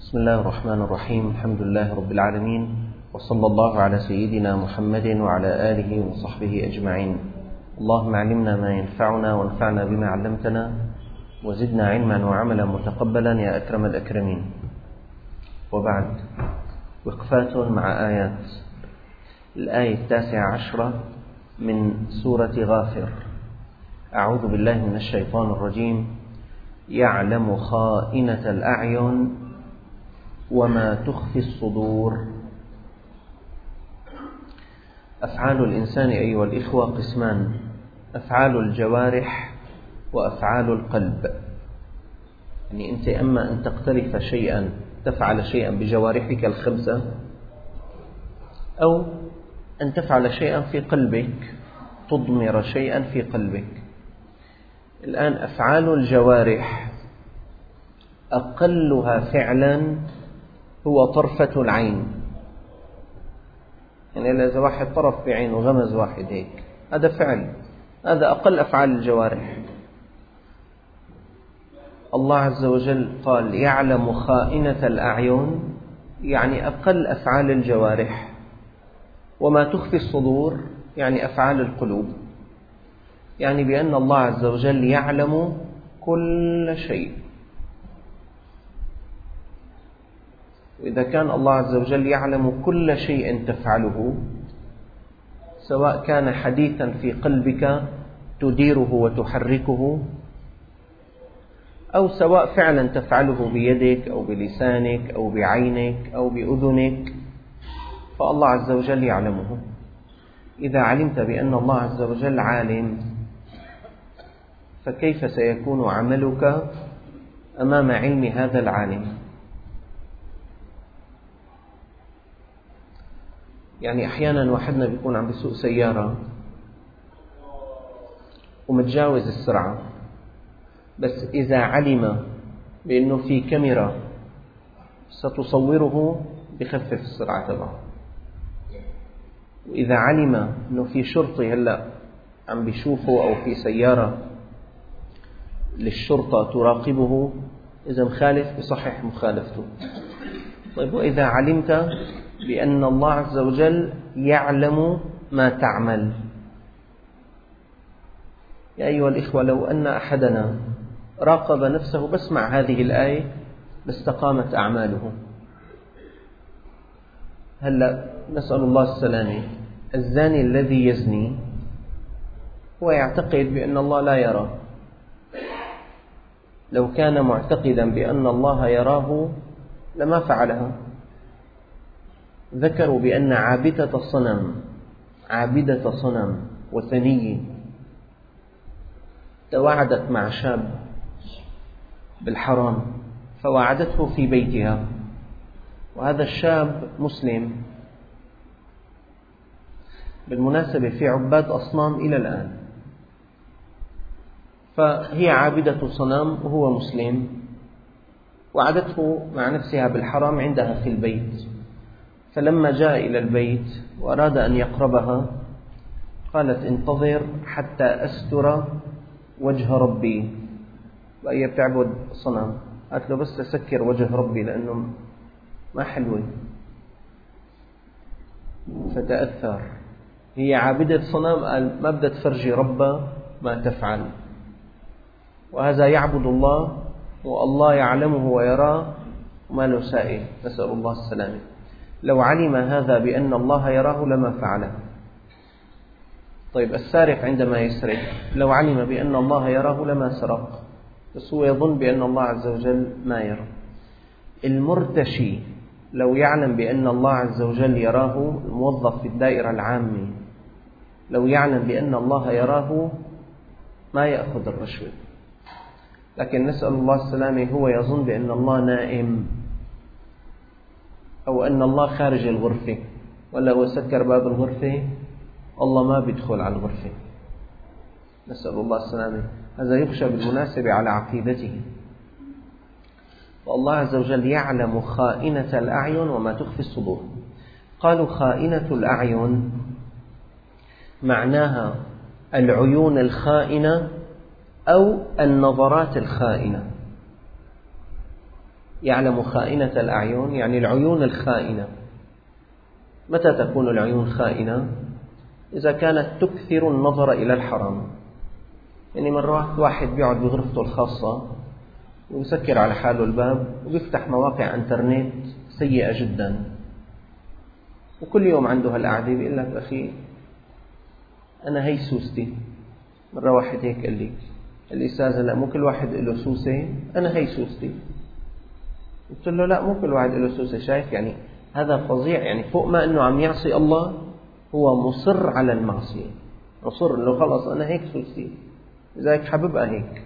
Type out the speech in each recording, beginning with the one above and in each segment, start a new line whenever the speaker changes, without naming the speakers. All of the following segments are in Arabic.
بسم الله الرحمن الرحيم. الحمد لله رب العالمين، وصلى الله على سيدنا محمد وعلى آله وصحبه أجمعين. اللهم علمنا ما ينفعنا وانفعنا بما علمتنا وزدنا علما وعملا متقبلا يا أكرم الأكرمين. وبعد، وقفات مع آيات. الآية 19 من سورة غافر. أعوذ بالله من الشيطان الرجيم. يعلم خائنة الأعين وما تخفي الصدور. أفعال الإنسان أيها الإخوة قسمان: أفعال الجوارح وأفعال القلب. يعني أنت أما أن تقترف شيئا، تفعل شيئا بجوارحك الخمسة، أو أن تفعل شيئا في قلبك، تضمر شيئا في قلبك. الآن أفعال الجوارح أقلها فعلا هو طرفة العين. يعني إذا واحد طرف بعينه وغمز واحد هيك، هذا فعل، هذا أقل أفعال الجوارح. الله عز وجل قال يعلم خائنة الأعين، يعني أقل أفعال الجوارح. وما تخفي الصدور يعني أفعال القلوب، يعني بأن الله عز وجل يعلم كل شيء. وإذا كان الله عز وجل يعلم كل شيء تفعله، سواء كان حديثا في قلبك تديره وتحركه، أو سواء فعلا تفعله بيدك أو بلسانك أو بعينك أو بأذنك، فالله عز وجل يعلمه. إذا علمت بأن الله عز وجل عالم، فكيف سيكون عملك أمام علم هذا العالم؟ يعني أحيانا واحدنا بيكون عم بيسوق سيارة ومتجاوز السرعة، بس إذا علم بأنه في كاميرا ستصوره بخفف السرعة تبعه، وإذا علم أنه في شرطي هلأ عم بيشوفه، أو في سيارة للشرطة تراقبه، إذا مخالف بصحح مخالفته. طيب، وإذا علمت بأن الله عز وجل يعلم ما تعمل؟ يا أيها الإخوة، لو أن أحدنا راقب نفسه بس مع هذه الآية لاستقامت أعماله. هلأ نسأل الله السلامة، الزاني الذي يزني هو يعتقد بأن الله لا يراه. لو كان معتقدا بأن الله يراه لما فعلها. ذكروا بأن عابدة صنم وثنية تواعدت مع شاب بالحرام، فواعدته في بيتها، وهذا الشاب مسلم. بالمناسبة في عباد أصنام إلى الآن، فهي عابدة صنم وهو مسلم، وعدته مع نفسها بالحرام عندها في البيت. فلما جاء إلى البيت وأراد أن يقربها، قالت انتظر حتى أستر وجه ربي. وهي بتعبد صنم، قالت له بس أسكر وجه ربي لأنه ما حلوة. فتأثر، هي عابدة صنم، قال ما بدها تفرجي ربها ما تفعل. وهذا يعبد الله والله يعلمه ويراه وما له سائل، نسأل الله السلامة. لو علم هذا بأن الله يراه لما فعله. طيب، السارق عندما يسرق لو علم بأن الله يراه لما سرق، بس هو يظن بأن الله عز وجل ما يرى. المرتشي لو يعلم بأن الله عز وجل يراه، الموظف في الدائرة العامة لو يعلم بأن الله يراه ما يأخذ الرشوة. لكن نسأل الله السلامة، هو يظن بأن الله نائم، أو أن الله خارج الغرفة، ولا هو سكر باب الغرفة الله ما بيدخل على الغرفة. نسأل الله السلامة. هذا يخشى بالمناسبة على عقيدته. والله عز وجل يعلم خائنة الأعين وما تخفي الصدور. قالوا خائنة الأعين معناها العيون الخائنة أو النظرات الخائنة. يعلم خائنة الأعين، يعني العيون الخائنة. متى تكون العيون خائنة؟ إذا كانت تكثر النظر إلى الحرام. يعني مرات واحد بيقعد بغرفته الخاصة ويسكر على حاله الباب ويفتح مواقع انترنت سيئة جدا، وكل يوم عنده هالقعدة بيقول لك أخي أنا هي سوستي. مرة واحد هيك قال لي الأستاذ لا مو كل واحد له سوسة، أنا هي سوستي. قلت له لا مو كل واحد له سوسة. شايف يعني هذا فظيع، يعني فوق ما أنه عم يعصي الله هو مصر على المعصية، مصر أنه خلص أنا هيك سوستي، لذلك حببها هيك.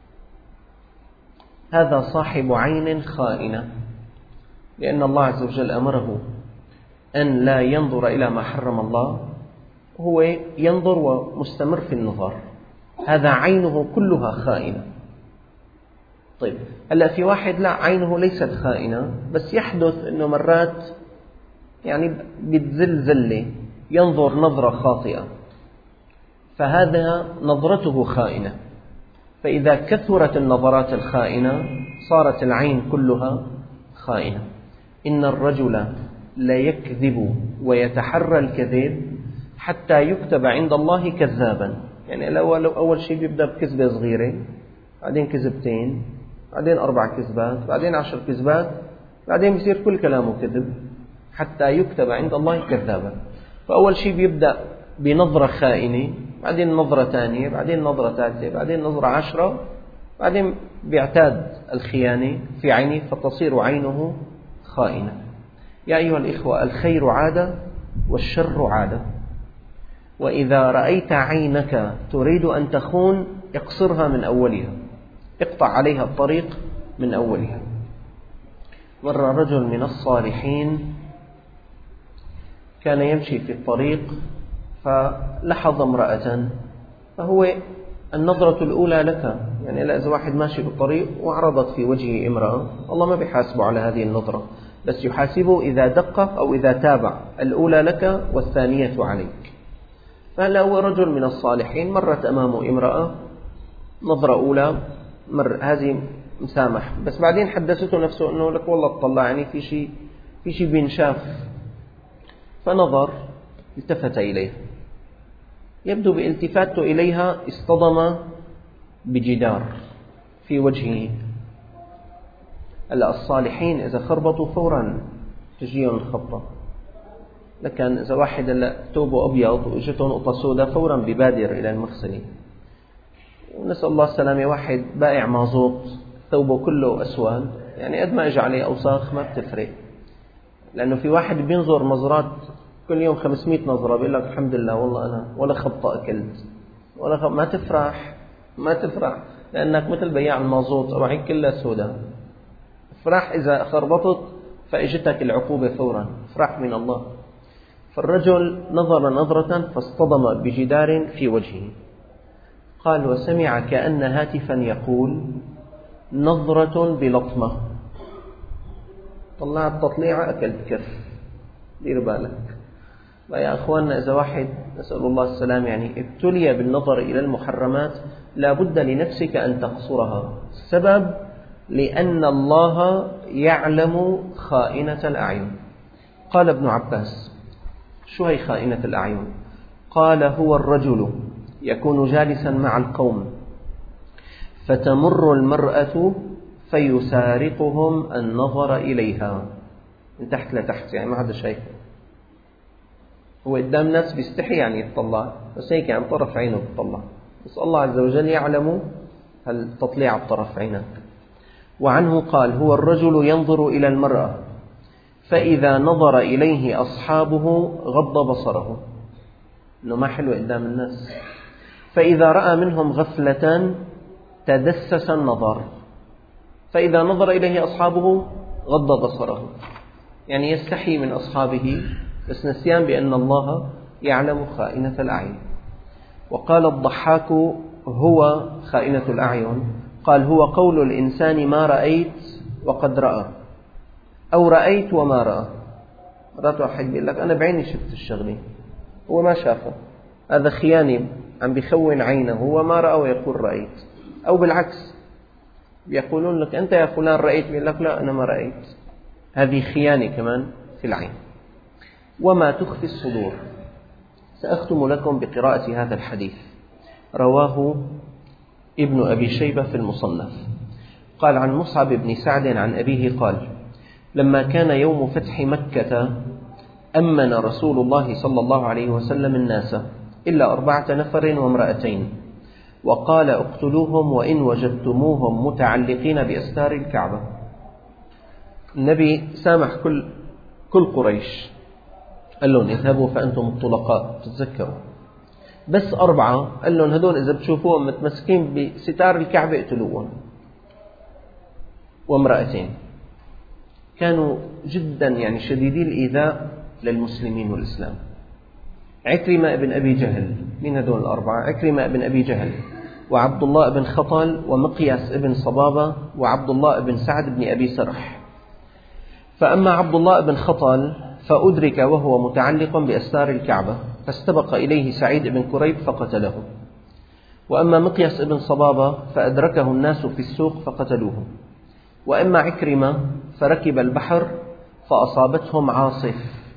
هذا صاحب عين خائنة، لأن الله عز وجل أمره أن لا ينظر إلى ما حرم الله، هو ينظر ومستمر في النظر، هذا عينه كلها خائنة. طيب هلأ في واحد لا عينه ليست خائنة، بس يحدث أنه مرات يعني بتزلزل ينظر نظرة خاطئة، فهذا نظرته خائنة. فإذا كثرت النظرات الخائنة صارت العين كلها خائنة. إن الرجل لا يكذب ويتحرى الكذب حتى يكتب عند الله كذابا. يعني أول شيء بيبدأ بكذبة صغيرة، بعدين كذبتين، بعدين 4 كذبات، بعدين 10 كذبات، بعدين بيصير كل كلامه كذب حتى يكتب عند الله كذابا. فأول شيء بيبدأ بنظرة خائنة، بعدين نظرة ثانية، بعدين نظرة ثالثة، بعدين نظرة 10، بعدين بيعتاد الخيانة في عينه فتصير عينه خائنة. يا أيها الإخوة، الخير عادة والشر عادة، وإذا رأيت عينك تريد أن تخون اقصرها من أولها، اقطع عليها الطريق من أولها. مر رجل من الصالحين كان يمشي في الطريق فلحظ امرأة، فهو النظرة الأولى لك، يعني إذا واحد ماشي بالطريق وعرضت في وجهه امرأة الله ما بيحاسبه على هذه النظرة، بس يحاسبه إذا دقق أو إذا تابع، الأولى لك والثانية عليك. فهلا هو رجل من الصالحين مرت أمامه امرأة، نظرة أولى هذه مسامح، بس بعدين حدثته نفسه أنه لك والله اطلع يعني في شيء بينشاف، فنظر التفت إليها، يبدو بالتفاته إليها اصطدم بجدار في وجهه. الصالحين إذا خربطوا فورا تجيهم الخبطة، لكن إذا واحد ثوبه أبيض وإجته نقطة سوداء فورا ببادر إلى المغسلة. ونسأل الله السلامة، واحد بائع مازوط ثوبه كله أسود، يعني قد ما إجا عليه أوساخ ما بتفرق، لأنه في واحد بينظر نظرات كل يوم 500 نظرة بيقول لك الحمد لله والله أنا ولا خبطة أكلت ولا ما تفرح لأنك مثل بياع المازوط روحك كلها سوداء. افرح إذا خربطت فإجتك العقوبة فورا، افرح من الله. فالرجل نظر نظرة فاصطدم بجدار في وجهه. قال وسمع كأن هاتفا يقول نظرة بلطمة، طلعت تطليعة أكلت كف. دير بالك يا أخواننا، إذا واحد نسأل الله السلام يعني ابتلي بالنظر إلى المحرمات لا بد لنفسك أن تقصرها. السبب لأن الله يعلم خائنة الأعين. قال ابن عباس شو هي خائنة الأعين؟ قال هو الرجل يكون جالسا مع القوم فتمر المرأة فيسارقهم النظر إليها من تحت لتحت، يعني ما حدا شايفه، هو قدام ناس بيستحي يعني يتطلع، بس هيك يعني طرف عينه بيطلع، بس الله عز وجل يعلم هل تطلع بطرف عينك. وعنه قال هو الرجل ينظر إلى المرأة فإذا نظر إليه أصحابه غض بصره، إنه ما حلو قدام الناس، فإذا رأى منهم غفلة تدسس النظر، فإذا نظر إليه أصحابه غض بصره، يعني يستحي من أصحابه بس نسيان بأن الله يعلم خائنة الأعين. وقال الضحاك هو خائنة الأعين، قال هو قول الإنسان ما رأيت وقد رأى، أو رأيت وما رأى. مرات واحد بيقول لك أنا بعيني شفت الشغلة هو ما شافه، هذا خيانة، عم بيخون عينه، هو ما رأى ويقول رأيت. أو بالعكس يقولون لك أنت يا فلان رأيت، يقول لك لا أنا ما رأيت. هذه خيانة كمان في العين. وما تخفي الصدور. سأختم لكم بقراءة هذا الحديث، رواه ابن أبي شيبة في المصنف. قال عن مصعب بن سعد عن أبيه قال: لما كان يوم فتح مكة أمن رسول الله صلى الله عليه وسلم الناس إلا 4 نفر وامرأتين، وقال: اقتلوهم وإن وجدتموهم متعلقين بأستار الكعبة. النبي سامح كل قريش، قال لهم اذهبوا فأنتم الطلقاء، تتذكروا. بس 4 قال لهم هذول إذا بتشوفوهم متمسكين بستار الكعبة اقتلوهم. وامرأتين كانوا جدا شديدي الإيذاء للمسلمين والإسلام. عكرمة بن أبي جهل، من هذول 4؟ عكرمة بن أبي جهل، وعبد الله بن خطل، ومقياس بن صبابة، وعبد الله بن سعد بن أبي سرح. فأما عبد الله بن خطل فأدرك وهو متعلق بأستار الكعبة، فاستبق إليه سعيد بن كريب فقتله. وأما مقياس بن صبابة فأدركه الناس في السوق فقتلوه. وأما عكرمة فركب البحر فأصابتهم عاصف،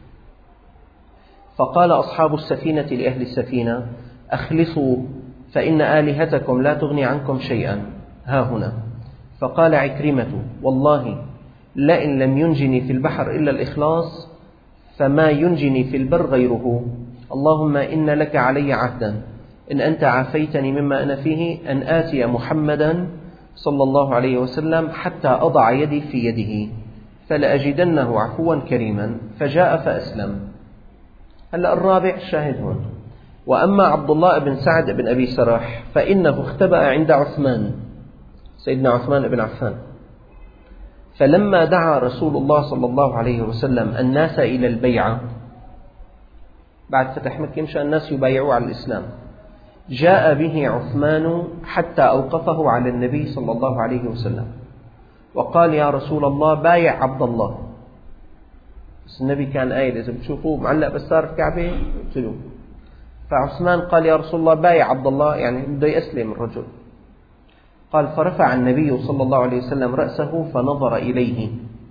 فقال أصحاب السفينة لأهل السفينة: أخلصوا فإن آلهتكم لا تغني عنكم شيئا ها هنا. فقال عكرمة: والله لئن لم ينجني في البحر إلا الإخلاص فما ينجني في البر غيره. اللهم إن لك علي عهدا إن أنت عافيتني مما أنا فيه أن آتي محمدا صلى الله عليه وسلم حتى أضع يدي في يده فلأجدنه عفوا كريما. فجاء فأسلم. هلأ الرابع الشاهد هون. وأما عبد الله بن سعد بن أبي سرح فإنه اختبأ عند عثمان، سيدنا عثمان بن عفان. فلما دعا رسول الله صلى الله عليه وسلم الناس إلى البيعة بعد فتح مكة، مشان الناس يبايعوا على الإسلام، جاء به عثمان حتى أوقفه على النبي صلى الله عليه وسلم وقال: يا رسول الله بايع عبد الله. بس النبي كان قايل إذا بتشوفوه معلق بستار الكعبة اقتلوه. فعثمان قال: يا رسول الله بايع عبد الله، بده يسلم الرجل. قال: فرفع النبي صلى الله عليه وسلم رأسه فنظر إليه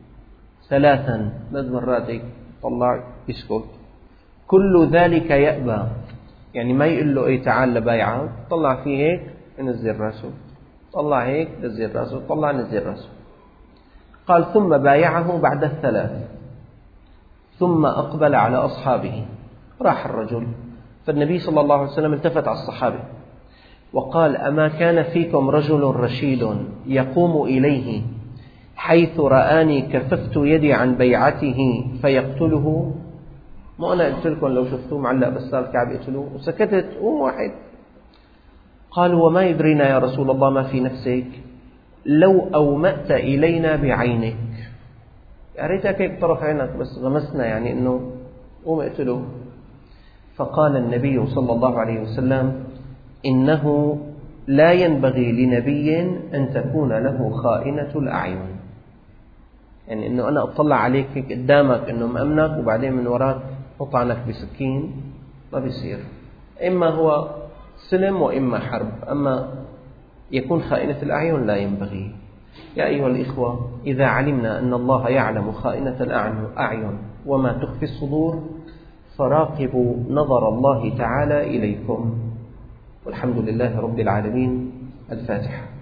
3 مرات، طلع يسكت. كل ذلك يأبى، ما يقول له ايه تعال لبايعه، طلع فيه هيك ينزل راسه، طلع هيك نزل راسه، طلع نزل راسه. قال: ثم بايعه بعد 3 ثم أقبل على أصحابه. راح الرجل، فالنبي صلى الله عليه وسلم التفت على الصحابة وقال: أما كان فيكم رجل رشيد يقوم إليه حيث رآني كففت يدي عن بيعته فيقتله؟ ما أنا قلت لكم لو شفتوه معلق بستار الكعبة اقتلوه؟ وسكتت واحد. قالوا: وما يدرينا يا رسول الله ما في نفسك، لو أومأت إلينا بعينك، يا ريتك هيك طرف عينك بس غمسنا إنه قوم اقتلوه. فقال النبي صلى الله عليه وسلم: إنه لا ينبغي لنبي أن تكون له خائنة الأعين. إنه أنا أطلع عليك هيك قدامك إنه مأمنك وبعدين من وراك أطعنك بسكين، ما بيصير. إما هو سلم وإما حرب، أما يكون خائنة الأعين لا ينبغي. يا أيها الإخوة، إذا علمنا أن الله يعلم خائنة الأعين وما تخفي الصدور فراقبوا نظر الله تعالى إليكم. والحمد لله رب العالمين. الفاتحة.